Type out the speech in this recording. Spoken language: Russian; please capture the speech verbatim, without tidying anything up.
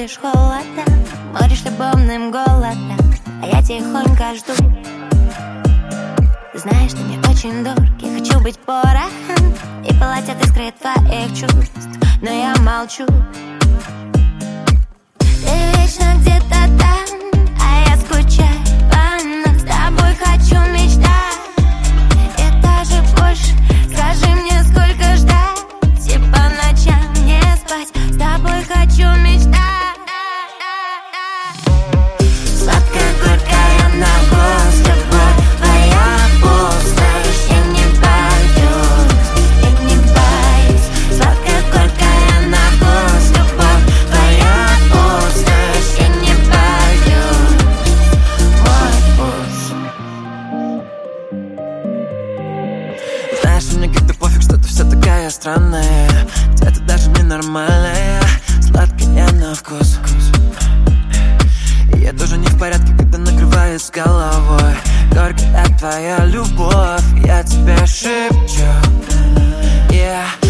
чувствуешь холодом, моришь любовным голодом, а я тихонько жду. Знаешь, ты мне очень дорог, я хочу быть порохом и пылать от искры твоих чувств, но я молчу. Ты вечно где-то там, а я скучаю по нам. С тобой хочу мечтать и даже больше. Скажи мне, сколько ждать и по ночам не спать. С тобой хочу мечтать. Сладкая, горькая на вкус любовь твоя вкусная. Я не боюсь, я не боюсь. Сладкая, горькая на вкус любовь твоя вкусная. Я не боюсь, мой вкус. Знаешь, мне как-то пофиг, что ты вся такая странная, где-то даже ненормальная, сладкая на вкус. И я тоже не в порядке, когда накрывает с головой. Горькая твоя любовь, я тебе шепчу, yeah.